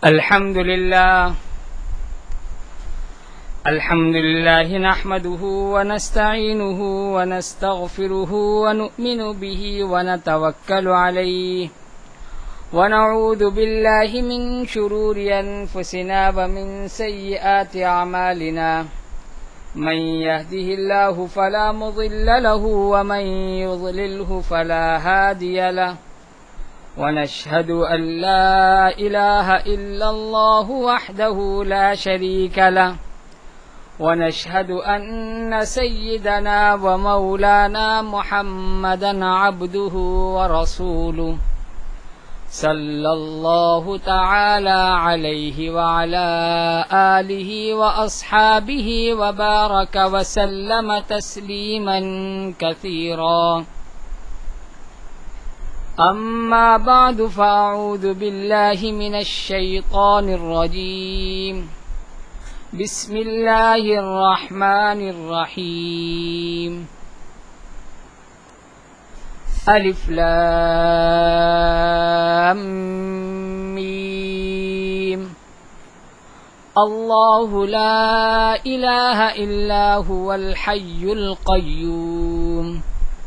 الحمد لله نحمده ونستعينه ونستغفره ونؤمن به ونتوكل عليه ونعوذ بالله من شرور أنفسنا ومن سيئات أعمالنا من يهده الله فلا مضل له ومن يضلله فلا هادي له ونشهد أن لا إله إلا الله وحده لا شريك له ونشهد أن سيدنا ومولانا محمدا عبده ورسوله صلى الله تعالى عليه وعلى آله وأصحابه وبارك وسلم تسليما كثيرا. أما بعد فأعوذ بالله من الشيطان الرجيم. بسم الله الرحمن الرحيم. ألف لام ميم. الله لا إله إلا هو الحي القيوم.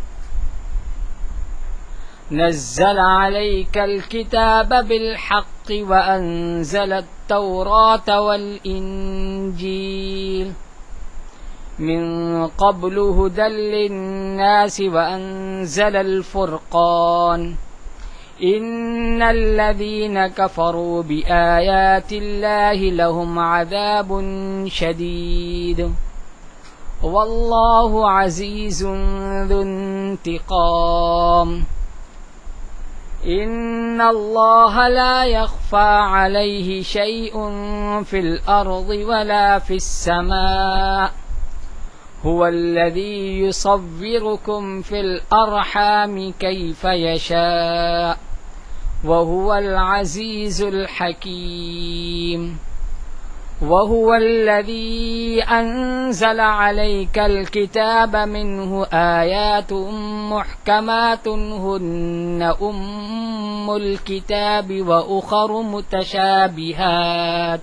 نزل عليك الكتاب بالحق وأنزل التوراة والإنجيل من قبل هدى للناس وأنزل الفرقان. إن الذين كفروا بآيات الله لهم عذاب شديد والله عزيز ذو انتقام. إن الله لا يخفى عليه شيء في الأرض ولا في السماء. هو الذي يصوركم في الأرحام كيف يشاء وهو العزيز الحكيم. وهو الذي أنزل عليك الكتاب منه آيات محكمات هن أم الكتاب وأخر متشابهات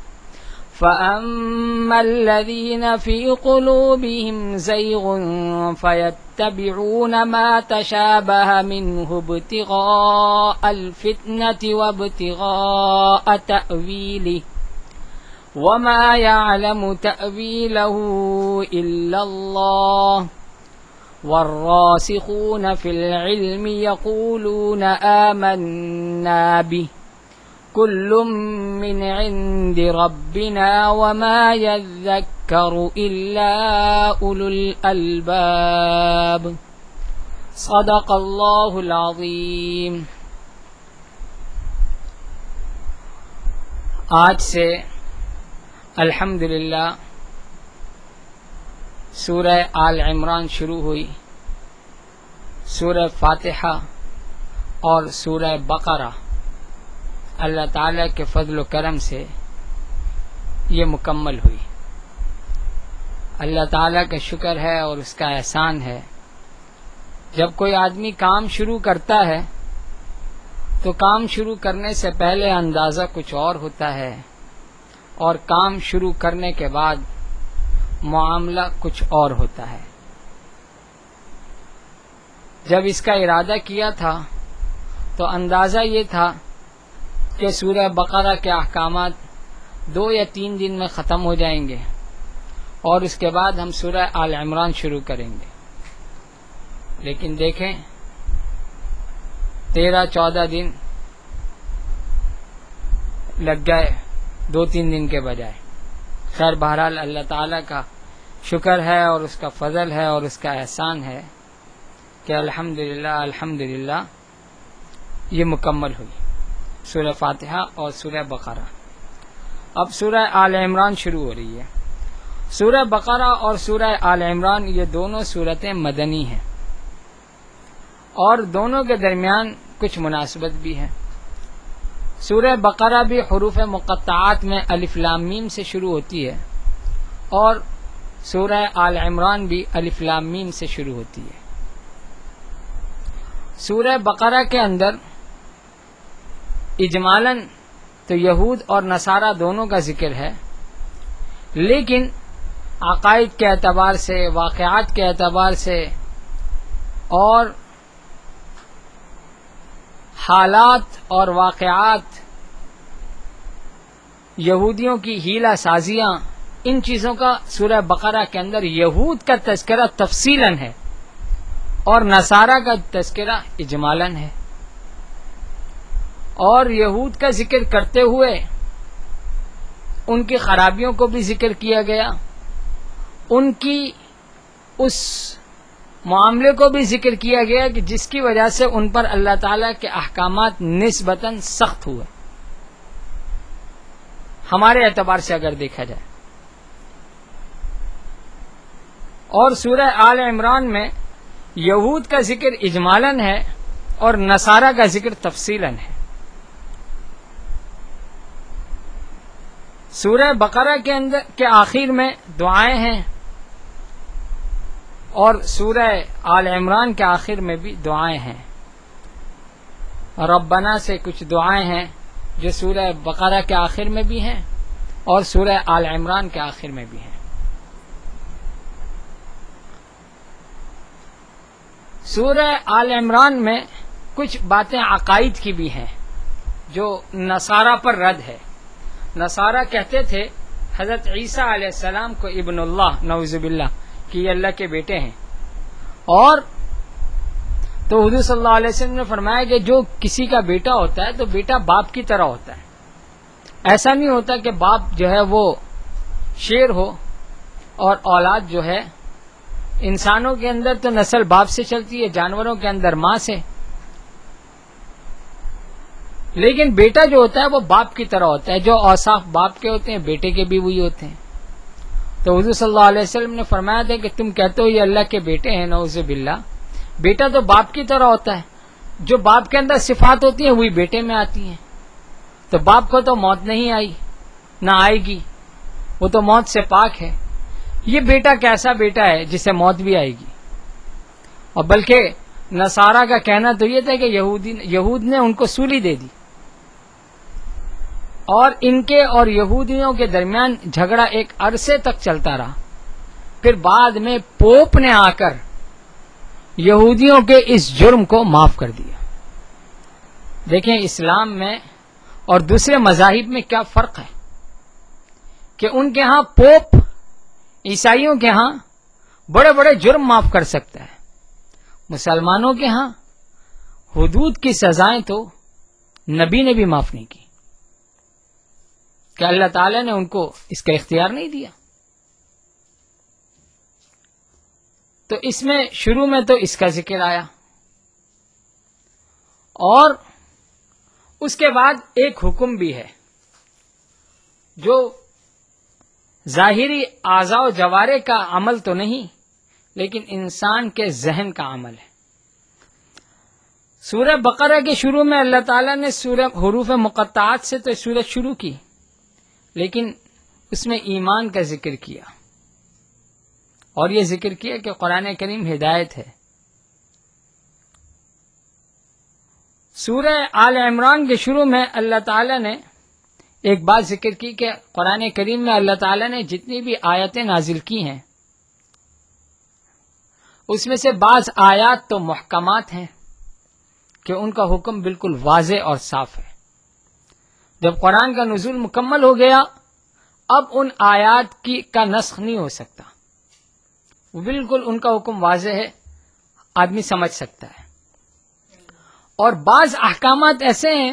فأما الذين في قلوبهم زيغ فيتبعون ما تشابه منه ابتغاء الفتنة وابتغاء تأويله وما يعلم تأويله إلا الله. والراسخون في العلم يقولون آمنا به كل من عند ربنا وما يذكر إلا أولو الألباب. صدق الله العظيم. آج سے الحمدللہ سورہ آل عمران شروع ہوئی. سورہ فاتحہ اور سورہ بقرہ اللہ تعالیٰ کے فضل و کرم سے یہ مکمل ہوئی. اللہ تعالیٰ کا شکر ہے اور اس کا احسان ہے. جب کوئی آدمی کام شروع کرتا ہے تو کام شروع کرنے سے پہلے اندازہ کچھ اور ہوتا ہے اور کام شروع کرنے کے بعد معاملہ کچھ اور ہوتا ہے. جب اس کا ارادہ کیا تھا تو اندازہ یہ تھا کہ سورہ بقرہ کے احکامات 2 یا 3 دن میں ختم ہو جائیں گے اور اس کے بعد ہم سورہ آل عمران شروع کریں گے. لیکن دیکھیں 13-14 دن لگ گئے 2-3 دن کے بجائے. خیر بہرحال اللہ تعالیٰ کا شکر ہے اور اس کا فضل ہے اور اس کا احسان ہے کہ الحمدللہ یہ مکمل ہوئی سورہ فاتحہ اور سورہ بقرہ. اب سورہ آل عمران شروع ہو رہی ہے. سورہ بقرہ اور سورہ آل عمران یہ دونوں سورتیں مدنی ہیں اور دونوں کے درمیان کچھ مناسبت بھی ہے. سورہ بقرہ بھی حروف مقطعات میں الف لام میم سے شروع ہوتی ہے اور سورہ آل عمران بھی الف لام میم سے شروع ہوتی ہے. سورہ بقرہ کے اندر اجمالاً تو یہود اور نصارہ دونوں کا ذکر ہے، لیکن عقائد کے اعتبار سے، واقعات کے اعتبار سے اور حالات اور واقعات، یہودیوں کی حیلہ سازیاں، ان چیزوں کا سورہ بقرہ کے اندر یہود کا تذکرہ تفصیلاً ہے اور نصارہ کا تذکرہ اجمالاً ہے. اور یہود کا ذکر کرتے ہوئے ان کی خرابیوں کو بھی ذکر کیا گیا، ان کی اس معاملے کو بھی ذکر کیا گیا کہ جس کی وجہ سے ان پر اللہ تعالیٰ کے احکامات نسبتاً سخت ہوئے، ہمارے اعتبار سے اگر دیکھا جائے. اور سورہ آل عمران میں یہود کا ذکر اجمالاً ہے اور نصارہ کا ذکر تفصیلاً ہے. سورہ بقرہ کے آخر میں دعائیں ہیں اور سورہ آل عمران کے آخر میں بھی دعائیں ہیں. ربنا سے کچھ دعائیں ہیں جو سورہ بقرہ کے آخر میں بھی ہیں اور سورہ آل عمران کے آخر میں بھی ہیں. سورہ آل عمران میں کچھ باتیں عقائد کی بھی ہیں جو نصارہ پر رد ہے. نصارہ کہتے تھے حضرت عیسیٰ علیہ السلام کو ابن اللہ، نعوذ باللہ، کہ یہ اللہ کے بیٹے ہیں. اور تو حضور صلی اللہ علیہ وسلم نے فرمایا کہ جو کسی کا بیٹا ہوتا ہے تو بیٹا باپ کی طرح ہوتا ہے. ایسا نہیں ہوتا کہ باپ جو ہے وہ شیر ہو اور اولاد جو ہے، انسانوں کے اندر تو نسل باپ سے چلتی ہے، جانوروں کے اندر ماں سے، لیکن بیٹا جو ہوتا ہے وہ باپ کی طرح ہوتا ہے. جو اوصاف باپ کے ہوتے ہیں بیٹے کے بھی وہی ہوتے ہیں. تو حضور صلی اللہ علیہ وسلم نے فرمایا تھا کہ تم کہتے ہو یہ اللہ کے بیٹے ہیں، نعوذ باللہ، بیٹا تو باپ کی طرح ہوتا ہے. جو باپ کے اندر صفات ہوتی ہیں وہی بیٹے میں آتی ہیں. تو باپ کو تو موت نہیں آئی، نہ آئے گی، وہ تو موت سے پاک ہے. یہ بیٹا کیسا بیٹا ہے جسے موت بھی آئے گی؟ اور بلکہ نصارہ کا کہنا تو یہ تھا کہ یہود نے ان کو سولی دے دی، اور ان کے اور یہودیوں کے درمیان جھگڑا ایک عرصے تک چلتا رہا. پھر بعد میں پوپ نے آ کر یہودیوں کے اس جرم کو معاف کر دیا. دیکھیں اسلام میں اور دوسرے مذاہب میں کیا فرق ہے کہ ان کے ہاں پوپ عیسائیوں کے ہاں بڑے بڑے جرم معاف کر سکتا ہے، مسلمانوں کے ہاں حدود کی سزائیں تو نبی نے بھی معاف نہیں کی. کہ اللہ تعالی نے ان کو اس کا اختیار نہیں دیا؟ تو اس میں شروع میں تو اس کا ذکر آیا، اور اس کے بعد ایک حکم بھی ہے جو ظاہری اعضاء و جوارح کا عمل تو نہیں، لیکن انسان کے ذہن کا عمل ہے. سورہ بقرہ کے شروع میں اللہ تعالیٰ نے سورہ حروف مقطعات سے تو سورت شروع کی، لیکن اس میں ایمان کا ذکر کیا، اور یہ ذکر کیا کہ قرآن کریم ہدایت ہے. سورہ آل عمران کے شروع میں اللہ تعالیٰ نے ایک بات ذکر کی کہ قرآن کریم میں اللہ تعالیٰ نے جتنی بھی آیتیں نازل کی ہیں اس میں سے بعض آیات تو محکمات ہیں کہ ان کا حکم بالکل واضح اور صاف ہے. جب قرآن کا نزول مکمل ہو گیا اب ان آیات کا نسخ نہیں ہو سکتا، بالکل ان کا حکم واضح ہے، آدمی سمجھ سکتا ہے. اور بعض احکامات ایسے ہیں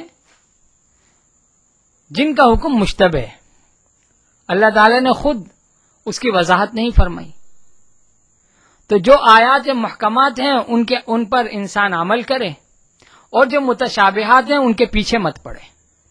جن کا حکم مشتبہ ہے، اللہ تعالی نے خود اس کی وضاحت نہیں فرمائی. تو جو آیات محکمات ہیں ان پر انسان عمل کرے، اور جو متشابہات ہیں ان کے پیچھے مت پڑے.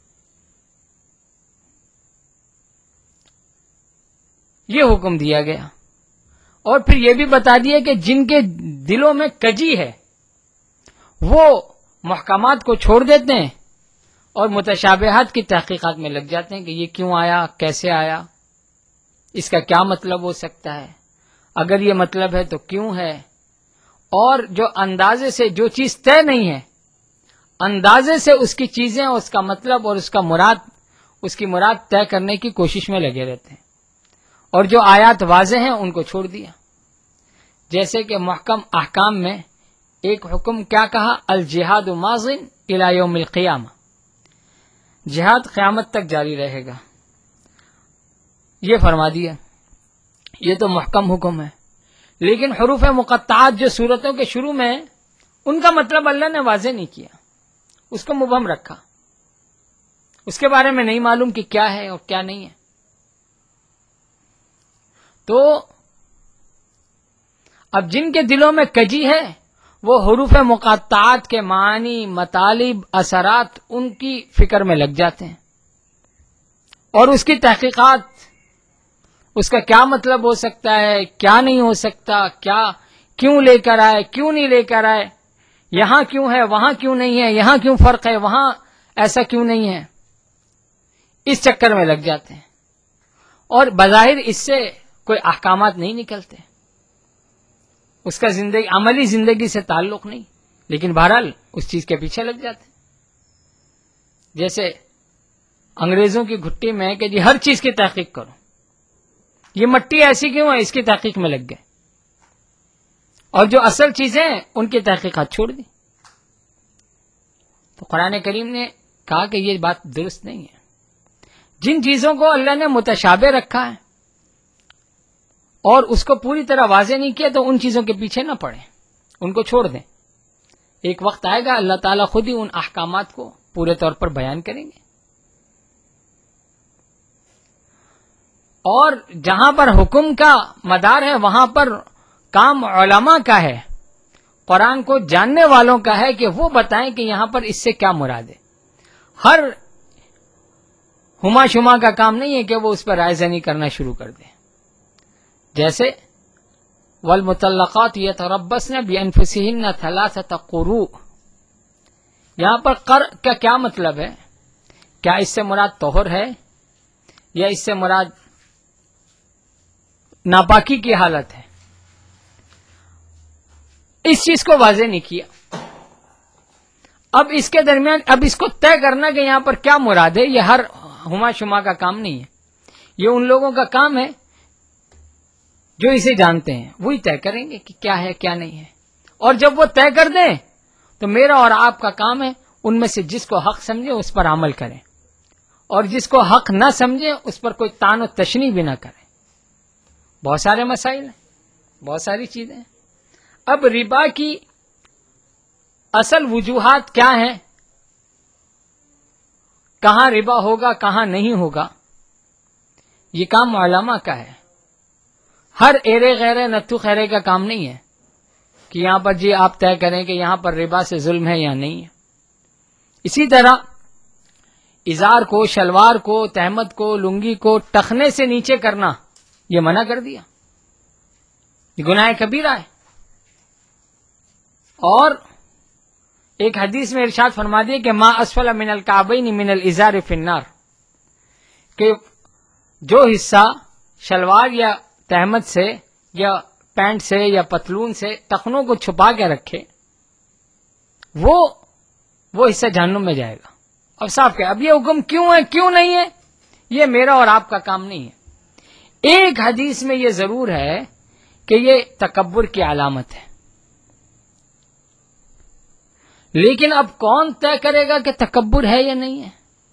یہ حکم دیا گیا، اور پھر یہ بھی بتا دیا کہ جن کے دلوں میں کجی ہے وہ محکمات کو چھوڑ دیتے ہیں اور متشابہات کی تحقیقات میں لگ جاتے ہیں کہ یہ کیوں آیا، کیسے آیا، اس کا کیا مطلب ہو سکتا ہے، اگر یہ مطلب ہے تو کیوں ہے. اور جو اندازے سے جو چیز طے نہیں ہے، اندازے سے اس کی چیزیں، اس کا مطلب اور اس کا مراد اس کی مراد طے کرنے کی کوشش میں لگے رہتے ہیں، اور جو آیات واضح ہیں ان کو چھوڑ دیا. جیسے کہ محکم احکام میں ایک حکم کیا کہا، الجہاد ماضٍ الی یوم القیامہ، جہاد قیامت تک جاری رہے گا، یہ فرما دیا. یہ تو محکم حکم ہے. لیکن حروف مقطعات جو سورتوں کے شروع میں ہیں، ان کا مطلب اللہ نے واضح نہیں کیا، اس کو مبہم رکھا، اس کے بارے میں نہیں معلوم کہ کیا ہے اور کیا نہیں ہے. تو اب جن کے دلوں میں کجی ہے وہ حروف مقطعات کے معنی، مطالب، اثرات ان کی فکر میں لگ جاتے ہیں، اور اس کی تحقیقات، اس کا کیا مطلب ہو سکتا ہے، کیا نہیں ہو سکتا، کیا کیوں لے کر آئے، کیوں نہیں لے کر آئے، یہاں کیوں ہے، وہاں کیوں نہیں ہے، یہاں کیوں فرق ہے، وہاں ایسا کیوں نہیں ہے، اس چکر میں لگ جاتے ہیں. اور بظاہر اس سے کوئی احکامات نہیں نکلتے، اس کا عملی زندگی سے تعلق نہیں، لیکن بہرحال اس چیز کے پیچھے لگ جاتے ہیں. جیسے انگریزوں کی گھٹی میں ہے کہ جی ہر چیز کی تحقیق کرو، یہ مٹی ایسی کیوں ہے، اس کی تحقیق میں لگ گئے، اور جو اصل چیزیں ان کی تحقیقات چھوڑ دی. تو قرآن کریم نے کہا کہ یہ بات درست نہیں ہے. جن چیزوں کو اللہ نے متشابہ رکھا ہے اور اس کو پوری طرح واضح نہیں کیا، تو ان چیزوں کے پیچھے نہ پڑیں، ان کو چھوڑ دیں. ایک وقت آئے گا اللہ تعالیٰ خود ہی ان احکامات کو پورے طور پر بیان کریں گے. اور جہاں پر حکم کا مدار ہے وہاں پر کام علماء کا ہے، قرآن کو جاننے والوں کا ہے کہ وہ بتائیں کہ یہاں پر اس سے کیا مراد ہے. ہر ہما شما کا کام نہیں ہے کہ وہ اس پر رائے زنی کرنا شروع کر دیں. جیسے والمطلقات یتربصن بانفسہن ثلاثۃ قروء، یہاں پر قر کا کیا مطلب ہے؟ کیا اس سے مراد طہر ہے یا اس سے مراد ناپاکی کی حالت ہے؟ اس چیز کو واضح نہیں کیا. اب اس کے درمیان اب اس کو طے کرنا کہ یہاں پر کیا مراد ہے، یہ ہر ہما شما کا کام نہیں ہے. یہ ان لوگوں کا کام ہے جو اسے جانتے ہیں، وہی طے کریں گے کہ کیا ہے کیا نہیں ہے. اور جب وہ طے کر دیں تو میرا اور آپ کا کام ہے ان میں سے جس کو حق سمجھے اس پر عمل کریں، اور جس کو حق نہ سمجھے اس پر کوئی طعن و تشنیع بھی نہ کریں. بہت سارے مسائل ہیں، بہت ساری چیزیں ہیں. اب ربا کی اصل وجوہات کیا ہیں، کہاں ربا ہوگا کہاں نہیں ہوگا، یہ کام علماء کا ہے. ہر ایرے غیرے نتو خیرے کا کام نہیں ہے کہ یہاں پر جی آپ طے کریں کہ یہاں پر ربا سے ظلم ہے یا نہیں ہے. اسی طرح ازار کو، شلوار کو، تہمت کو، لنگی کو ٹخنے سے نیچے کرنا یہ منع کر دیا، یہ گناہ کبیرہ ہے. اور ایک حدیث میں ارشاد فرما دیا کہ ما اسفل من الکعبین من الازار فی النار، کہ جو حصہ شلوار یا تہمت سے یا پینٹ سے یا پتلون سے ٹخنوں کو چھپا کے رکھے وہ حصہ جہنم میں جائے گا. اب صاف کہ اب یہ حکم کیوں ہے کیوں نہیں ہے، یہ میرا اور آپ کا کام نہیں ہے. ایک حدیث میں یہ ضرور ہے کہ یہ تکبر کی علامت ہے، لیکن اب کون طے کرے گا کہ تکبر ہے یا نہیں ہے؟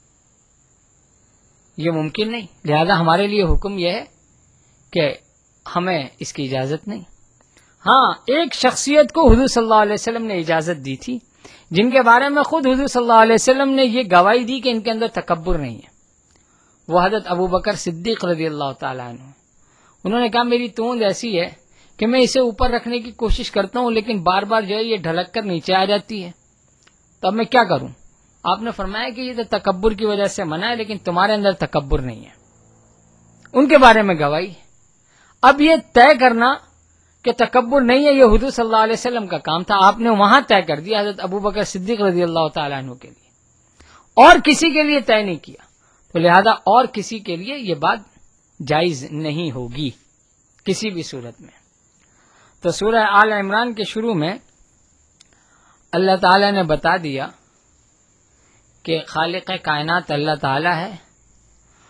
یہ ممکن نہیں. لہذا ہمارے لیے حکم یہ ہے کہ ہمیں اس کی اجازت نہیں. ہاں، ایک شخصیت کو حضور صلی اللہ علیہ وسلم نے اجازت دی تھی، جن کے بارے میں خود حضور صلی اللہ علیہ وسلم نے یہ گواہی دی کہ ان کے اندر تکبر نہیں ہے. وہ حضرت ابو بکر صدیق رضی اللہ تعالیٰ عنہ. انہوں نے کہا میری توند ایسی ہے کہ میں اسے اوپر رکھنے کی کوشش کرتا ہوں لیکن بار بار جو ہے یہ ڈھلک کر نیچے آ جاتی ہے، تو اب میں کیا کروں؟ آپ نے فرمایا کہ یہ تو تکبر کی وجہ سے منع ہے، لیکن تمہارے اندر تکبر نہیں ہے. ان کے بارے میں گواہی. اب یہ طے کرنا کہ تکبر نہیں ہے یہ حضور صلی اللہ علیہ وسلم کا کام تھا، آپ نے وہاں طے کر دیا حضرت ابو بکر صدیق رضی اللہ تعالیٰ عنہ کے لیے، اور کسی کے لیے طے نہیں کیا. تو لہذا اور کسی کے لیے یہ بات جائز نہیں ہوگی کسی بھی صورت میں. تو سورہ آل عمران کے شروع میں اللہ تعالیٰ نے بتا دیا کہ خالق کائنات اللہ تعالیٰ ہے،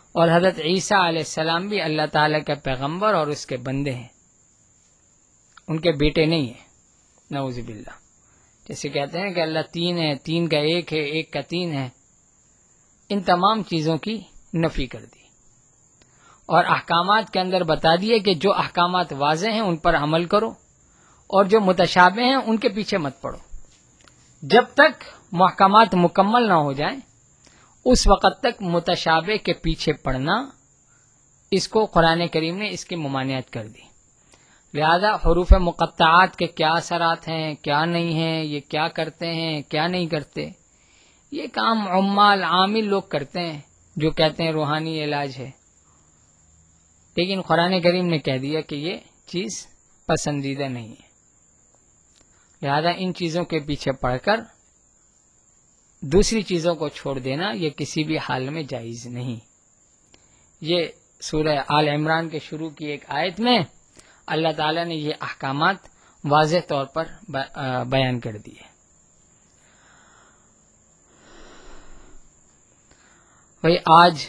اور حضرت عیسیٰ علیہ السلام بھی اللہ تعالیٰ کے پیغمبر اور اس کے بندے ہیں، ان کے بیٹے نہیں ہیں، نعوذ باللہ۔ جیسے کہتے ہیں کہ اللہ تین ہے، تین کا ایک ہے، ایک کا تین ہے، ان تمام چیزوں کی نفی کر دی اور احکامات کے اندر بتا دیے کہ جو احکامات واضح ہیں ان پر عمل کرو اور جو متشابہ ہیں ان کے پیچھے مت پڑو۔ جب تک محکمات مکمل نہ ہو جائیں اس وقت تک متشابہ کے پیچھے پڑنا، اس کو قرآن کریم نے اس کی ممانعت کر دی۔ لہذا حروف مقطعات کے کیا اثرات ہیں، کیا نہیں ہیں، یہ کیا کرتے ہیں، کیا نہیں کرتے، یہ کام عمال عامل لوگ کرتے ہیں جو کہتے ہیں روحانی علاج ہے، لیکن قرآن کریم نے کہہ دیا کہ یہ چیز پسندیدہ نہیں ہے۔ لہذا ان چیزوں کے پیچھے پڑ کر دوسری چیزوں کو چھوڑ دینا یہ کسی بھی حال میں جائز نہیں۔ یہ سورہ آل عمران کے شروع کی ایک آیت میں اللہ تعالیٰ نے یہ احکامات واضح طور پر بیان کر دیے۔ بھئی آج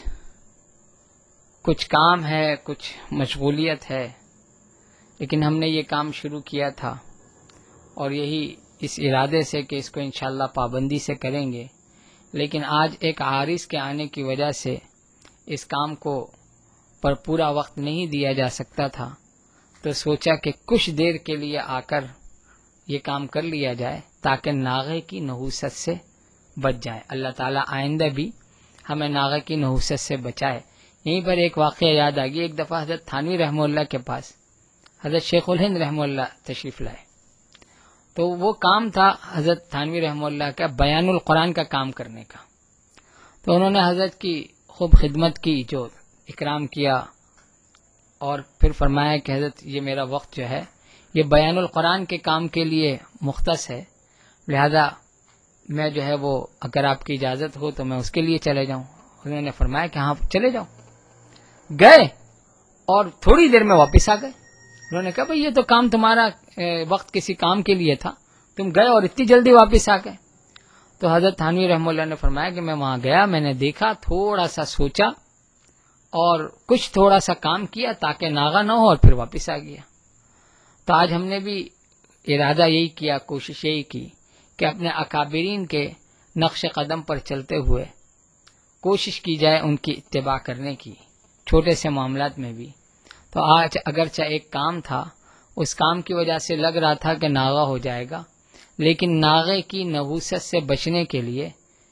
کچھ کام ہے، کچھ مشغولیت ہے، لیکن ہم نے یہ کام شروع کیا تھا اور یہی اس ارادے سے کہ اس کو انشاءاللہ پابندی سے کریں گے، لیکن آج ایک عارض کے آنے کی وجہ سے اس کام کو پر پورا وقت نہیں دیا جا سکتا تھا، تو سوچا کہ کچھ دیر کے لیے آ کر یہ کام کر لیا جائے تاکہ ناغے کی نحوست سے بچ جائے۔ اللہ تعالیٰ آئندہ بھی ہمیں ناغے کی نحوست سے بچائے۔ یہیں پر ایک واقعہ یاد آ گیا، ایک دفعہ حضرت تھانوی رحمہ اللہ کے پاس حضرت شیخ الہند رحمہ اللہ تشریف لائے، تو وہ کام تھا حضرت تھانوی رحمہ اللہ کا بیان القرآن کا کام کرنے کا۔ تو انہوں نے حضرت کی خوب خدمت کی، جو اکرام کیا، اور پھر فرمایا کہ حضرت یہ میرا وقت جو ہے یہ بیان القرآن کے کام کے لیے مختص ہے، لہذا میں جو ہے وہ اگر آپ کی اجازت ہو تو میں اس کے لیے چلے جاؤں۔ انہوں نے فرمایا کہ ہاں چلے جاؤ۔ گئے اور تھوڑی دیر میں واپس آ گئے۔ انہوں نے کہا بھئی یہ تو کام تمہارا وقت کسی کام کے لیے تھا، تم گئے اور اتنی جلدی واپس آ گئے۔ تو حضرت تھانوی رحمہ اللہ نے فرمایا کہ میں وہاں گیا، میں نے دیکھا، تھوڑا سا سوچا اور کچھ تھوڑا سا کام کیا تاکہ ناغہ نہ ہو، اور پھر واپس آ گیا۔ تو آج ہم نے بھی ارادہ یہی کیا، کوشش یہی کی کہ اپنے اکابرین کے نقش قدم پر چلتے ہوئے کوشش کی جائے ان کی اتباع کرنے کی، چھوٹے سے معاملات میں بھی۔ تو آج اگرچہ ایک کام تھا، اس کام کی وجہ سے لگ رہا تھا کہ ناغہ ہو جائے گا، لیکن ناغے کی نحوست سے بچنے کے لیے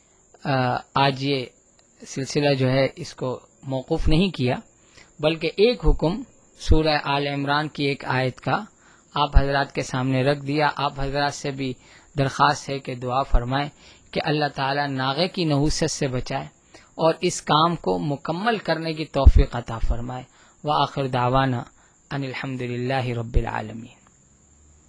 آج یہ سلسلہ جو ہے اس کو موقوف نہیں کیا، بلکہ ایک حکم سورہ آل عمران کی ایک آیت کا آپ حضرات کے سامنے رکھ دیا۔ آپ حضرات سے بھی درخواست ہے کہ دعا فرمائیں کہ اللہ تعالیٰ ناغے کی نحوست سے بچائے اور اس کام کو مکمل کرنے کی توفیق عطا فرمائے۔ وآخر دعوانا ان الحمدللہ رب العالمین۔